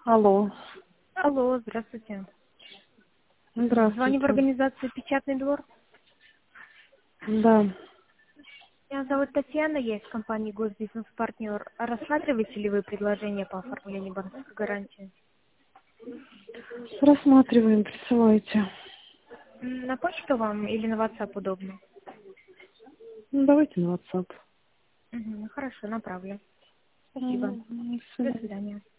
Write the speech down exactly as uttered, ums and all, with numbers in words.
Алло. Алло, здравствуйте. Звоню в Здравствуйте. организацию «Печатный двор». Да. Меня зовут Татьяна, я из компании «Госбизнес-партнер». А рассматриваете ли вы предложение по оформлению банковской гарантии? Рассматриваем, присылайте. М, На почту вам или на WhatsApp удобно? Ну, давайте на WhatsApp. Мгм, хорошо, направлю. Спасибо. Мгм, до До свидания. свидания.